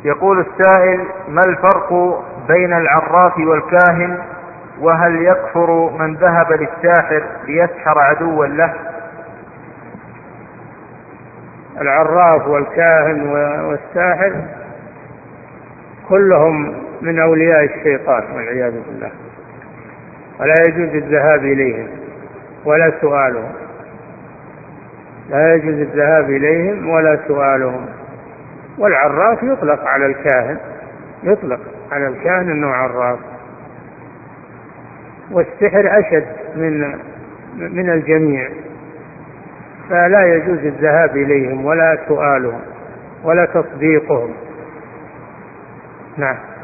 يقول السائل: ما الفرق بين العراف والكاهن؟ وهل يكفر من ذهب للساحر ليسحر عدوا له؟ العراف والكاهن والساحر كلهم من أولياء الشيطان والعياذ بالله، ولا يجوز الذهاب إليهم ولا سؤالهم، لا يجوز الذهاب إليهم ولا سؤالهم. والعراف يطلق على الكاهن، يطلق على الكاهن أنه عراف. والسحر أشد من الجميع، فلا يجوز الذهاب إليهم ولا سؤالهم ولا تصديقهم. نعم.